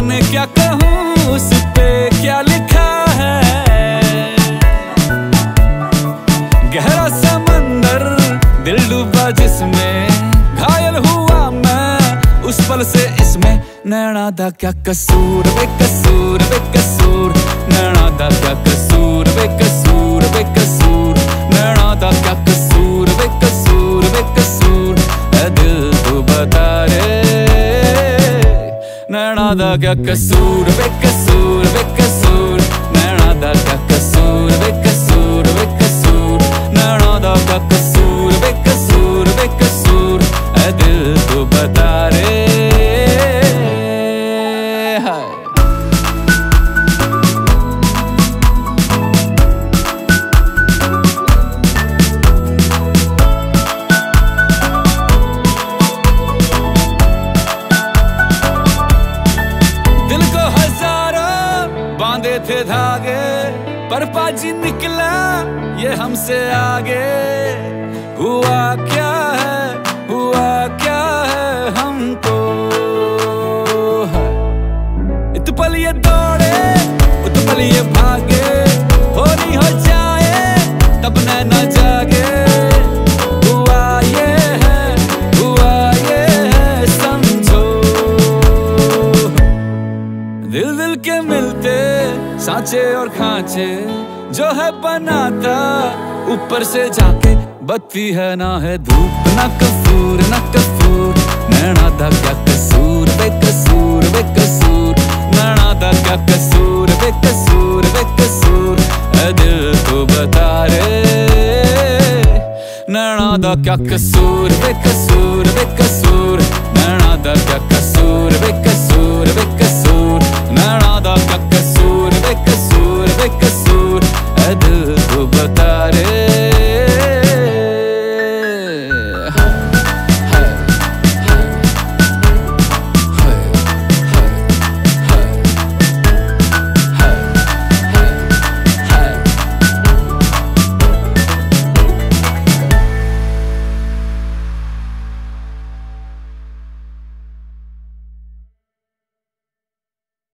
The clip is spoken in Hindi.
जाने क्या कहूँ उस पे क्या लिखा है। गहरा समंदर दिल डूबा जिसमें, घायल हुआ मैं उस पल से इसमें। नैना दा क्या कसूर बेकसूर बेकसूर, नैना दा क्या कसूर बेकसूर बेकसूर, नैना दा क्या कसूर बेकसूर बेकसूर, ऐ दिल तू बता रे। नैना दा क्या कसूर बेकसूर बेकसूर, नैना दा क्या कसूर बेकसूर बेकसूर, नैना दा क्या कसूर बेकसूर बेकसूर, ऐ दिल तू बता रे। बांधे थे धागे पर पाजी निकला ये हमसे आगे। हुआ क्या है हमको है। इत पल ये दौड़े उत पल ये भागे, हो नहीं हो जाए तब नैना जागे। हुआ ये है समझो, दिल दिल के मिलते सांचे और खांचे जो है बनाता ऊपर से जाके। बत्ती है ना है धूप ना कपूर ना कपूर, नैना दा क्या कसूर बेकसूर बेकसूर, नैना दा क्या कसूर बेकसूर बेकसूर, ऐ दिल तू बता रे। नैना दा क्या कसूर बेकसूर